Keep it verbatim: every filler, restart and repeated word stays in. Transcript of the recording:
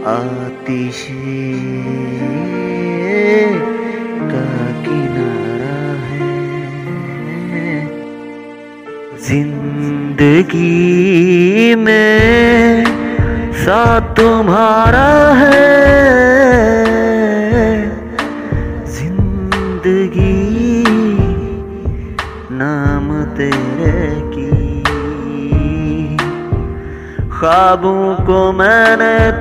आतिशी का किनारा है, जिंदगी में साथ तुम्हारा है, जिंदगी नाम तेरे की। ख्वाबों को मैंने